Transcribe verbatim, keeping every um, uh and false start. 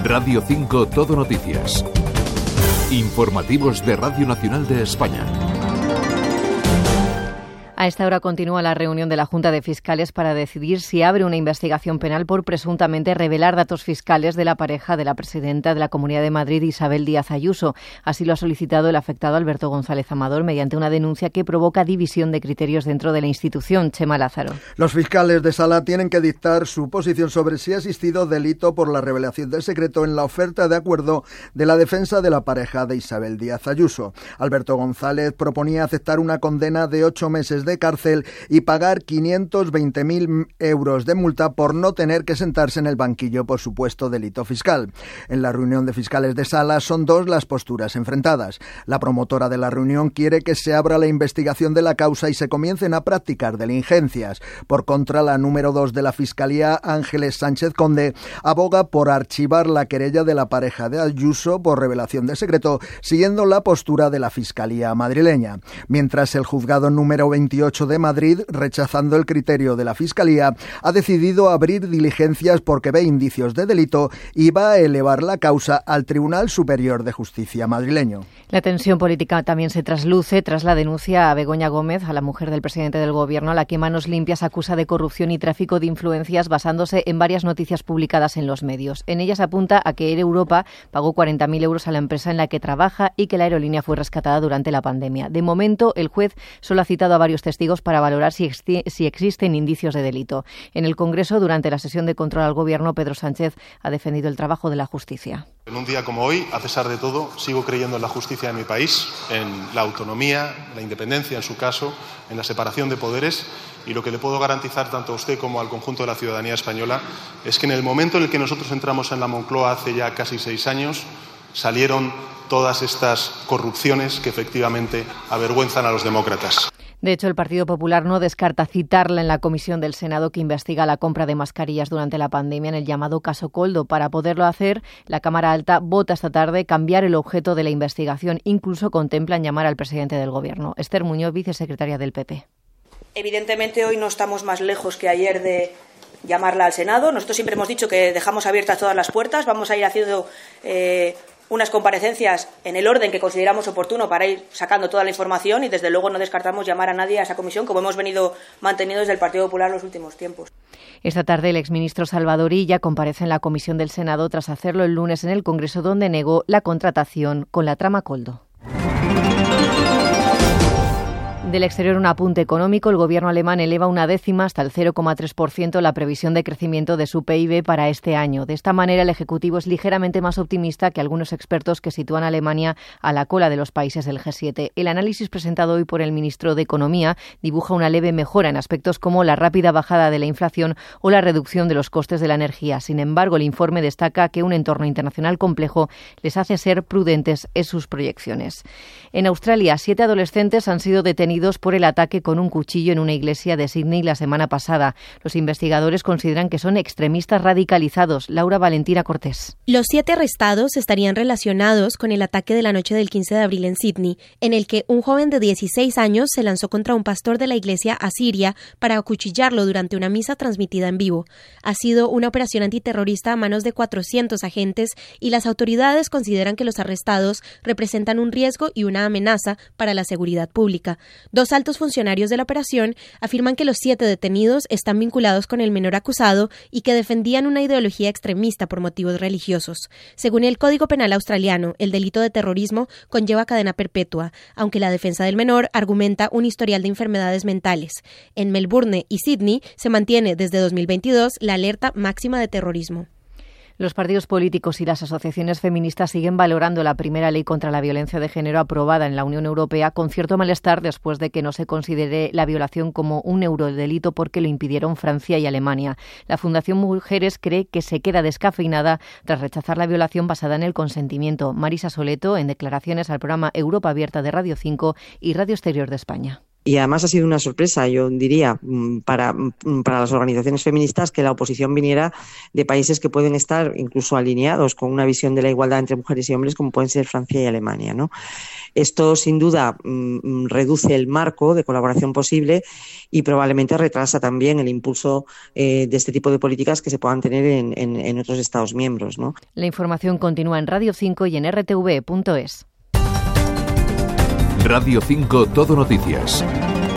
Radio cinco Todo Noticias. Informativos de Radio Nacional de España. A esta hora continúa la reunión de la Junta de Fiscales para decidir si abre una investigación penal por presuntamente revelar datos fiscales de la pareja de la presidenta de la Comunidad de Madrid, Isabel Díaz Ayuso. Así lo ha solicitado el afectado Alberto González Amador mediante una denuncia que provoca división de criterios dentro de la institución. Chema Lázaro. Los fiscales de Sala tienen que dictar su posición sobre si ha existido delito por la revelación del secreto en la oferta de acuerdo de la defensa de la pareja de Isabel Díaz Ayuso. Alberto González proponía aceptar una condena de ocho meses de cárcel y pagar quinientos veinte mil euros de multa por no tener que sentarse en el banquillo por supuesto delito fiscal. En la reunión de fiscales de Sala son dos las posturas enfrentadas. La promotora de la reunión quiere que se abra la investigación de la causa y se comiencen a practicar diligencias. Por contra, la número dos de la Fiscalía, Ángeles Sánchez Conde, aboga por archivar la querella de la pareja de Ayuso por revelación de secreto, siguiendo la postura de la Fiscalía madrileña. Mientras el juzgado número veintiocho de Madrid, rechazando el criterio de la Fiscalía, ha decidido abrir diligencias porque ve indicios de delito y va a elevar la causa al Tribunal Superior de Justicia madrileño. La tensión política también se trasluce tras la denuncia a Begoña Gómez, a la mujer del presidente del Gobierno, a la que Manos Limpias acusa de corrupción y tráfico de influencias basándose en varias noticias publicadas en los medios. En ellas apunta a que Air Europa pagó cuarenta mil euros a la empresa en la que trabaja y que la aerolínea fue rescatada durante la pandemia. De momento, el juez solo ha citado a varios testigos para valorar si, ex- si existen indicios de delito. En el Congreso, durante la sesión de control al Gobierno, Pedro Sánchez ha defendido el trabajo de la justicia. En un día como hoy, a pesar de todo, sigo creyendo en la justicia de mi país, en la autonomía, la independencia en su caso, en la separación de poderes, y lo que le puedo garantizar tanto a usted como al conjunto de la ciudadanía española es que en el momento en el que nosotros entramos en la Moncloa hace ya casi seis años, salieron todas estas corrupciones que efectivamente avergüenzan a los demócratas. De hecho, el Partido Popular no descarta citarla en la comisión del Senado que investiga la compra de mascarillas durante la pandemia en el llamado caso Koldo. Para poderlo hacer, la Cámara Alta vota esta tarde cambiar el objeto de la investigación. Incluso contemplan llamar al presidente del Gobierno. Esther Muñoz, vicesecretaria del P P. Evidentemente, hoy no estamos más lejos que ayer de llamarla al Senado. Nosotros siempre hemos dicho que dejamos abiertas todas las puertas. Vamos a ir haciendo Eh, unas comparecencias en el orden que consideramos oportuno para ir sacando toda la información y, desde luego, no descartamos llamar a nadie a esa comisión, como hemos venido manteniendo desde el Partido Popular en los últimos tiempos. Esta tarde el exministro Salvador Illa comparece en la comisión del Senado tras hacerlo el lunes en el Congreso, donde negó la contratación con la trama Koldo. Del exterior, un apunte económico. El gobierno alemán eleva una décima hasta el cero coma tres por ciento la previsión de crecimiento de su P I B para este año. De esta manera, el Ejecutivo es ligeramente más optimista que algunos expertos que sitúan a Alemania a la cola de los países del G siete. El análisis presentado hoy por el ministro de Economía dibuja una leve mejora en aspectos como la rápida bajada de la inflación o la reducción de los costes de la energía. Sin embargo, el informe destaca que un entorno internacional complejo les hace ser prudentes en sus proyecciones. En Australia, siete adolescentes han sido detenidos por el ataque con un cuchillo en una iglesia de Sydney la semana pasada. Los investigadores consideran que son extremistas radicalizados. Laura Valentina Cortés. Los siete arrestados estarían relacionados con el ataque de la noche del quince de abril en Sydney, en el que un joven de dieciséis años se lanzó contra un pastor de la iglesia asiria para acuchillarlo durante una misa transmitida en vivo. Ha sido una operación antiterrorista a manos de cuatrocientos agentes y las autoridades consideran que los arrestados representan un riesgo y una amenaza para la seguridad pública. Dos altos funcionarios de la operación afirman que los siete detenidos están vinculados con el menor acusado y que defendían una ideología extremista por motivos religiosos. Según el Código Penal australiano, el delito de terrorismo conlleva cadena perpetua, aunque la defensa del menor argumenta un historial de enfermedades mentales. En Melbourne y Sydney se mantiene desde dos mil veintidós la alerta máxima de terrorismo. Los partidos políticos y las asociaciones feministas siguen valorando la primera ley contra la violencia de género aprobada en la Unión Europea con cierto malestar después de que no se considere la violación como un eurodelito porque lo impidieron Francia y Alemania. La Fundación Mujeres cree que se queda descafeinada tras rechazar la violación basada en el consentimiento. Marisa Soleto, en declaraciones al programa Europa Abierta de Radio cinco y Radio Exterior de España. Y además ha sido una sorpresa, yo diría, para, para las organizaciones feministas que la oposición viniera de países que pueden estar incluso alineados con una visión de la igualdad entre mujeres y hombres, como pueden ser Francia y Alemania, ¿no? Esto, sin duda, mmm, reduce el marco de colaboración posible y probablemente retrasa también el impulso eh, de este tipo de políticas que se puedan tener en, en, en otros Estados miembros, ¿no? La información continúa en Radio cinco y en r t v punto es. Radio cinco Todo Noticias.